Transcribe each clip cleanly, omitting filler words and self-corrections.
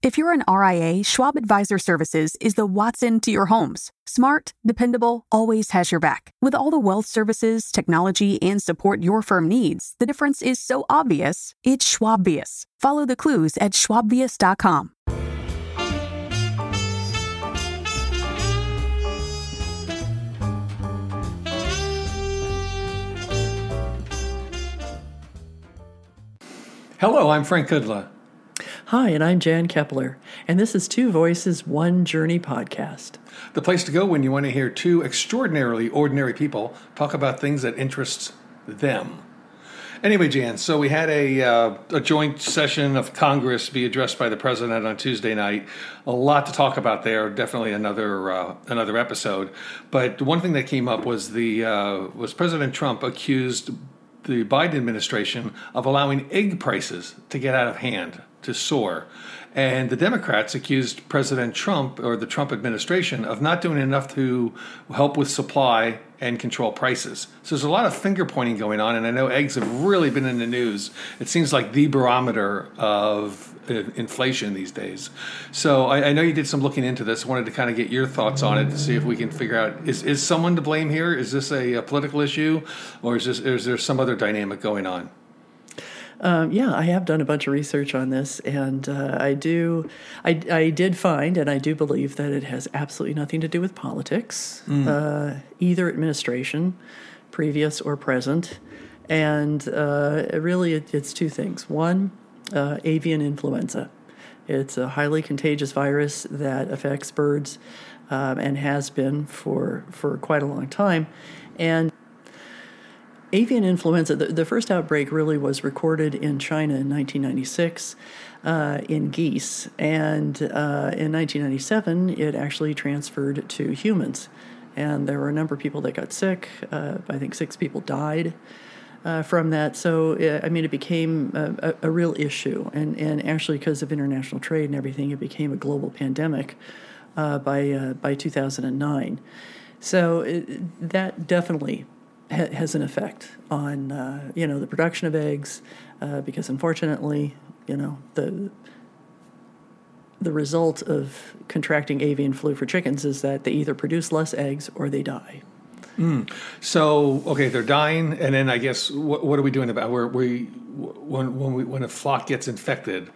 If you're an RIA, Schwab Advisor Services is the Watson to your homes. Smart, dependable, always has your back. With all the wealth services, technology, and support your firm needs, the difference is so obvious, it's Schwabvius. Follow the clues at schwabvius.com. Hello, I'm Frank Kudla. Hi, and I'm Jan Kepler, and this is Two Voices, One Journey podcast. The place to go when you want to hear two extraordinarily ordinary people talk about things that interest them. Anyway, Jan, so we had a joint session of Congress be addressed by the president on Tuesday night. A lot to talk about there. Definitely another episode. But one thing that came up was was President Trump accused the Biden administration of allowing egg prices to get out of hand, to soar. And the Democrats accused President Trump, or the Trump administration, of not doing enough to help with supply and control prices. So there's a lot of finger pointing going on, and I know eggs have really been in the news. It seems like the barometer of inflation these days. So I know you did some looking into this. I wanted to kind of get your thoughts on it to see if we can figure out, is someone to blame here? Is this a political issue, or is there some other dynamic going on? Yeah, I have done a bunch of research on this, and I did find, and I do believe that it has absolutely nothing to do with politics, either administration, previous or present, and really it's two things. One, avian influenza. It's a highly contagious virus that affects birds and has been for quite a long time, and avian influenza, the first outbreak really was recorded in China in 1996 in geese, and in 1997 it actually transferred to humans, and there were a number of people that got sick. I think 6 people died from that, so it became a real issue, and actually because of international trade and everything, it became a global pandemic by 2009. So that definitely has an effect on the production of eggs, because unfortunately, the result of contracting avian flu for chickens is that they either produce less eggs or they die. So okay, they're dying, and then I guess what are we doing about when a flock gets infected?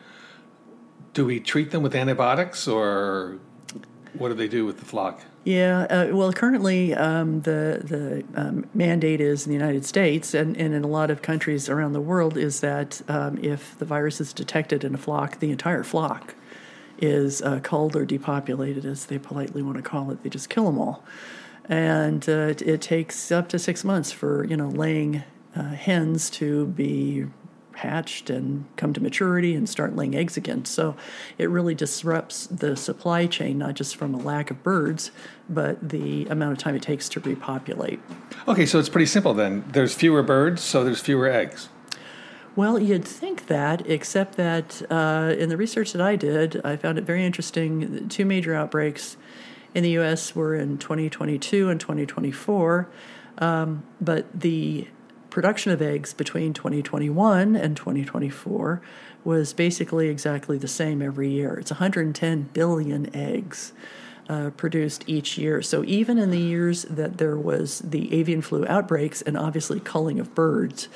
Do we treat them with antibiotics, or what do they do with the flock? Yeah, well, currently the mandate is in the United States and in a lot of countries around the world is that if the virus is detected in a flock, the entire flock is culled or depopulated, as they politely want to call it. They just kill them all. And it takes up to 6 months for, laying hens to be hatched and come to maturity and start laying eggs again. So it really disrupts the supply chain, not just from a lack of birds, but the amount of time it takes to repopulate. Okay, so it's pretty simple then. There's fewer birds, so there's fewer eggs. Well, you'd think that, except that in the research that I did, I found it very interesting. 2 major outbreaks in the U.S. were in 2022 and 2024, but the production of eggs between 2021 and 2024 was basically exactly the same every year. It's 110 billion eggs produced each year. So even in the years that there was the avian flu outbreaks and obviously culling of birds,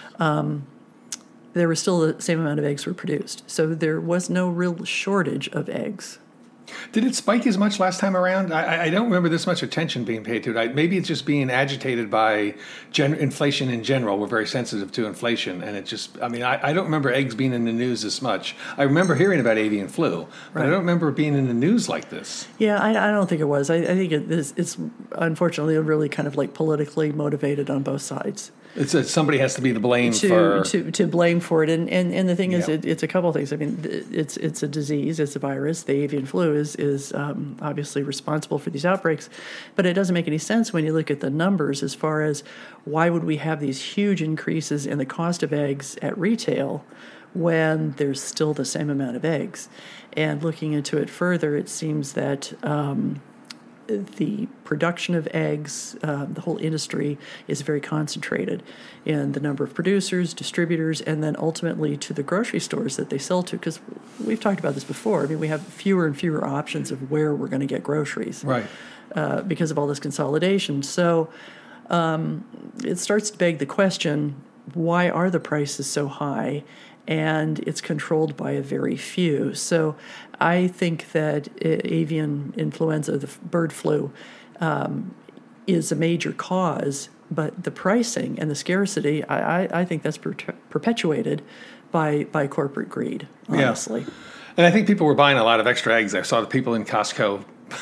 there was still the same amount of eggs were produced. So there was no real shortage of eggs. Did it spike as much last time around? I don't remember this much attention being paid to it. Maybe it's just being agitated by inflation in general. We're very sensitive to inflation, and it just, I don't remember eggs being in the news this much. I remember hearing about avian flu, but I don't remember it being in the news like this. Yeah, I don't think it was. I think it's unfortunately really kind of like politically motivated on both sides. Somebody has to be the blame to blame for it, and the thing is, it's a couple of things. It's a disease, it's a virus. The avian flu is obviously responsible for these outbreaks, but it doesn't make any sense when you look at the numbers as far as why would we have these huge increases in the cost of eggs at retail when there's still the same amount of eggs. And looking into it further, it seems that the production of eggs, the whole industry is very concentrated in the number of producers, distributors, and then ultimately to the grocery stores that they sell to. Because we've talked about this before. I mean, we have fewer and fewer options of where we're going to get groceries, Right. Because of all this consolidation. So it starts to beg the question: why are the prices so high? And it's controlled by a very few. So I think that avian influenza, the bird flu, is a major cause, but the pricing and the scarcity, I think that's perpetuated by corporate greed, honestly. Yeah. And I think people were buying a lot of extra eggs. I saw the people in Costco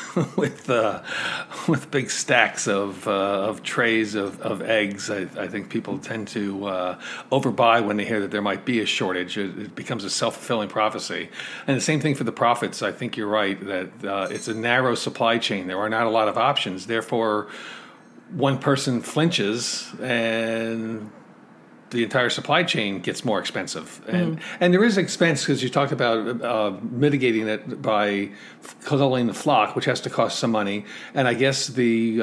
with big stacks of trays of eggs. I think people tend to overbuy when they hear that there might be a shortage. It becomes a self-fulfilling prophecy. And the same thing for the profits. I think you're right that it's a narrow supply chain. There are not a lot of options. Therefore, one person flinches and the entire supply chain gets more expensive. And there is expense because you talked about mitigating it by culling the flock, which has to cost some money. And I guess the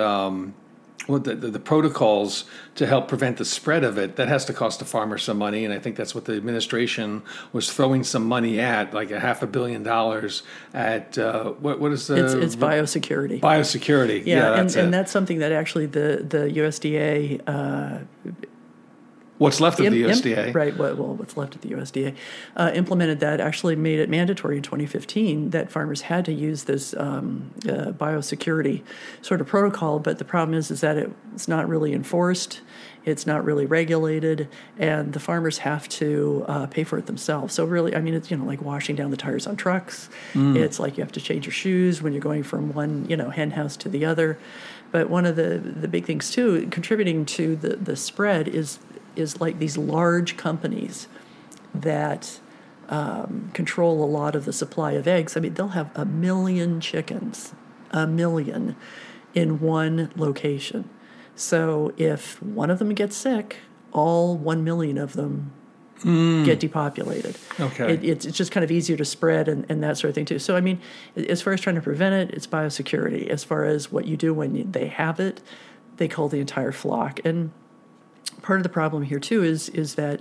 protocols to help prevent the spread of it, that has to cost the farmer some money. And I think that's what the administration was throwing some money at, like $500 million at, what is the... It's biosecurity. Biosecurity. Yeah, and that's something that actually the USDA... What's left of the USDA. Right, what's left of the USDA implemented that, actually made it mandatory in 2015 that farmers had to use this biosecurity sort of protocol. But the problem is that it's not really enforced, it's not really regulated, and the farmers have to pay for it themselves. So really, I mean, it's like washing down the tires on trucks. It's like you have to change your shoes when you're going from one hen house to the other. But one of the big things too, contributing to the spread is like these large companies that control a lot of the supply of eggs. I mean, they'll have 1 million chickens, 1 million, in one location. So if one of them gets sick, all 1 million of them get depopulated. Okay. It's just kind of easier to spread and that sort of thing too. So, I mean, as far as trying to prevent it, it's biosecurity. As far as what you do when they have it, they cull the entire flock. And part of the problem here too is that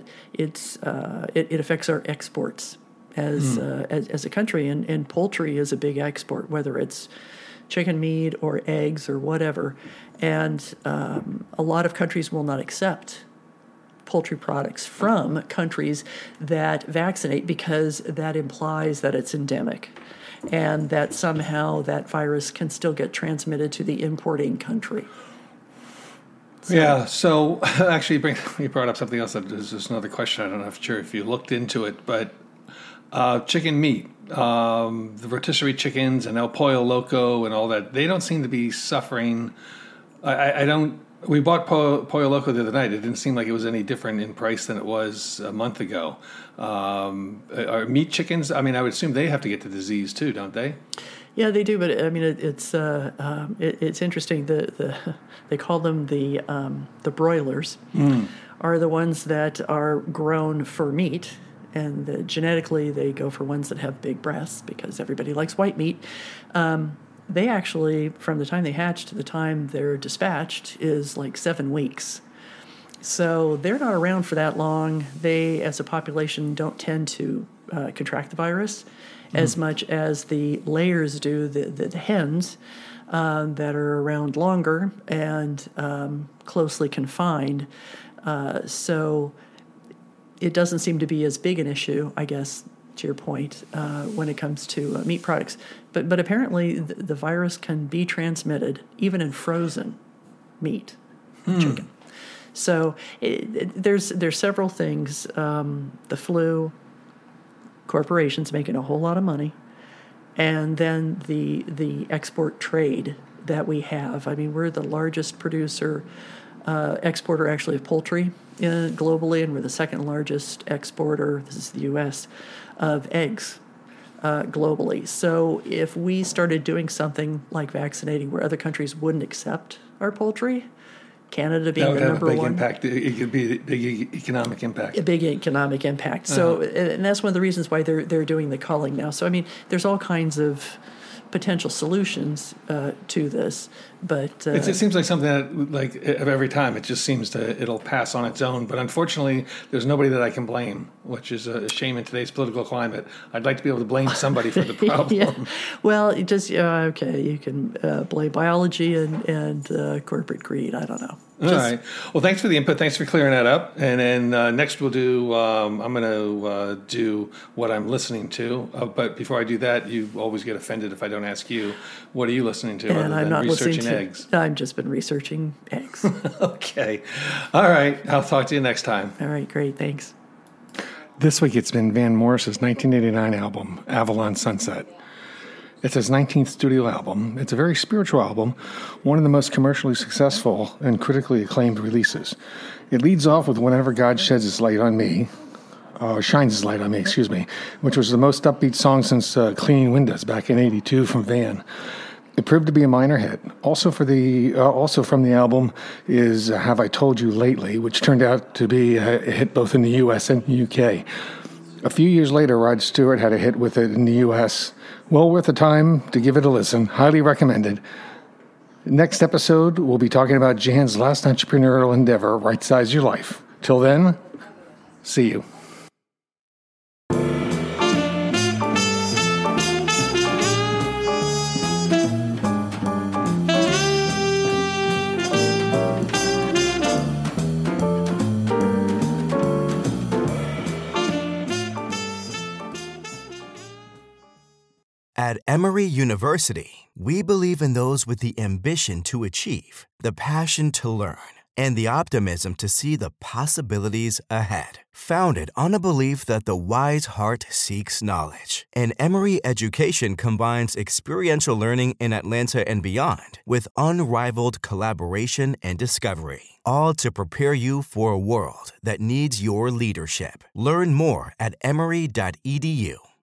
it affects our exports as a country, and poultry is a big export, whether it's chicken meat or eggs or whatever. And a lot of countries will not accept poultry products from countries that vaccinate because that implies that it's endemic and that somehow that virus can still get transmitted to the importing country. So actually, you brought up something else. That is just another question. I don't know if you looked into it, but chicken meat, the rotisserie chickens and El Pollo Loco and all that, they don't seem to be suffering. I don't. We bought Pollo Loco the other night. It didn't seem like it was any different in price than it was a month ago. Are meat chickens? I mean, I would assume they have to get the disease too, don't they? Yeah, they do, but I mean, it's interesting. They call them the broilers, are the ones that are grown for meat, and genetically they go for ones that have big breasts because everybody likes white meat. They actually, from the time they hatch to the time they're dispatched, is like 7 weeks. So they're not around for that long. They, as a population, don't tend to contract the virus as much as the layers do, the hens that are around longer and closely confined. So it doesn't seem to be as big an issue, I guess, to your point, when it comes to meat products. But apparently the virus can be transmitted even in frozen meat, chicken. So there's several things. The flu, corporations making a whole lot of money, and then the export trade that we have. I mean, we're the largest exporter actually of poultry globally, and we're the second largest exporter, this is the U.S., of eggs globally. So if we started doing something like vaccinating where other countries wouldn't accept our poultry, Canada being the number one. That would have a big impact. It could be a big economic impact. A big economic impact. So, and that's one of the reasons why they're doing the culling now. So, I mean, there's all kinds of potential solutions to this, but it seems like something that, like, every time it just seems it'll pass on its own. But unfortunately, there's nobody that I can blame, which is a shame in today's political climate. I'd like to be able to blame somebody for the problem. Yeah. Well, you just you can blame biology and corporate greed. I don't know. All right. Well, thanks for the input. Thanks for clearing that up. And then next we'll do, I'm going to do what I'm listening to. But before I do that, you always get offended if I don't ask you, what are you listening to? And I'm not researching eggs? I've just been researching eggs. Okay. All right. I'll talk to you next time. All right. Great. Thanks. This week it's been Van Morris's 1989 album, Avalon Sunset. It's his 19th studio album. It's a very spiritual album, one of the most commercially successful and critically acclaimed releases. It leads off with Whenever God Shines His Light on Me, which was the most upbeat song since Cleaning Windows back in '82 from Van. It proved to be a minor hit. Also from the album is Have I Told You Lately, which turned out to be a hit both in the U.S. and the U.K. A few years later, Rod Stewart had a hit with it in the U.S. Well worth the time to give it a listen. Highly recommended. Next episode, we'll be talking about Jan's last entrepreneurial endeavor, Right Size Your Life. Till then, see you. At Emory University, we believe in those with the ambition to achieve, the passion to learn, and the optimism to see the possibilities ahead. Founded on a belief that the wise heart seeks knowledge, and Emory education combines experiential learning in Atlanta and beyond with unrivaled collaboration and discovery, all to prepare you for a world that needs your leadership. Learn more at emory.edu.